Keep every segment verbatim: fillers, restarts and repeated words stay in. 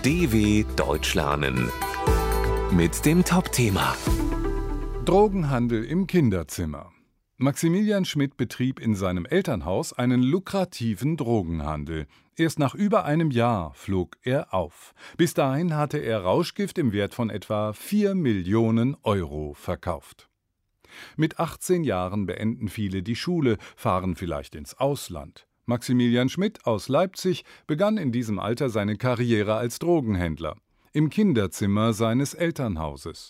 D W Deutsch lernen mit dem Top-Thema Drogenhandel im Kinderzimmer. Maximilian Schmidt betrieb in seinem Elternhaus einen lukrativen Drogenhandel. Erst nach über einem Jahr flog er auf. Bis dahin hatte er Rauschgift im Wert von etwa vier Millionen Euro verkauft. Mit achtzehn Jahren beenden viele die Schule, fahren vielleicht ins Ausland. Maximilian Schmidt aus Leipzig begann in diesem Alter seine Karriere als Drogenhändler. Im Kinderzimmer seines Elternhauses.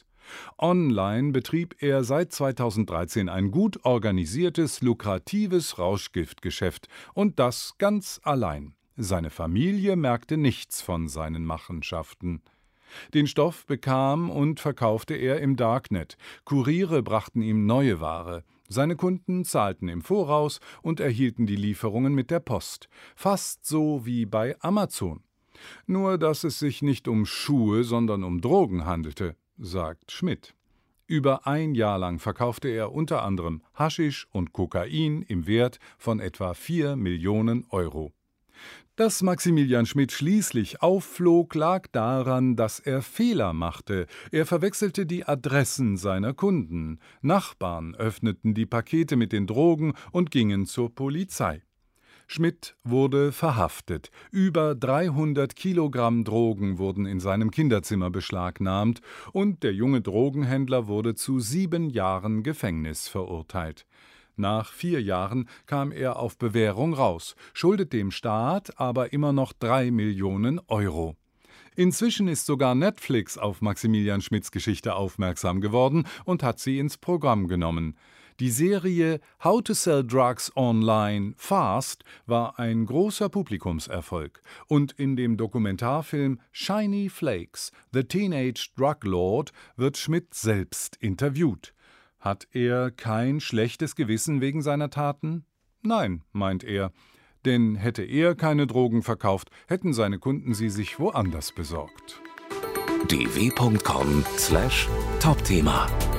Online betrieb er seit zweitausenddreizehn ein gut organisiertes, lukratives Rauschgiftgeschäft. Und das ganz allein. Seine Familie merkte nichts von seinen Machenschaften. Den Stoff bekam und verkaufte er im Darknet. Kuriere brachten ihm neue Ware. Seine Kunden zahlten im Voraus und erhielten die Lieferungen mit der Post. Fast so wie bei Amazon. Nur, dass es sich nicht um Schuhe, sondern um Drogen handelte, sagt Schmidt. Über ein Jahr lang verkaufte er unter anderem Haschisch und Kokain im Wert von etwa vier Millionen Euro. Dass Maximilian Schmidt schließlich aufflog, lag daran, dass er Fehler machte. Er verwechselte die Adressen seiner Kunden. Nachbarn öffneten die Pakete mit den Drogen und gingen zur Polizei. Schmidt wurde verhaftet. Über dreihundert Kilogramm Drogen wurden in seinem Kinderzimmer beschlagnahmt und der junge Drogenhändler wurde zu sieben Jahren Gefängnis verurteilt. Nach vier Jahren kam er auf Bewährung raus, schuldet dem Staat aber immer noch drei Millionen Euro. Inzwischen ist sogar Netflix auf Maximilian Schmidts Geschichte aufmerksam geworden und hat sie ins Programm genommen. Die Serie How to Sell Drugs Online Fast war ein großer Publikumserfolg. Und in dem Dokumentarfilm Shiny Flakes, The Teenage Drug Lord, wird Schmidt selbst interviewt. Hat er kein schlechtes Gewissen wegen seiner Taten? Nein, meint er. Denn hätte er keine Drogen verkauft, hätten seine Kunden sie sich woanders besorgt. d w punkt com slash Top-Thema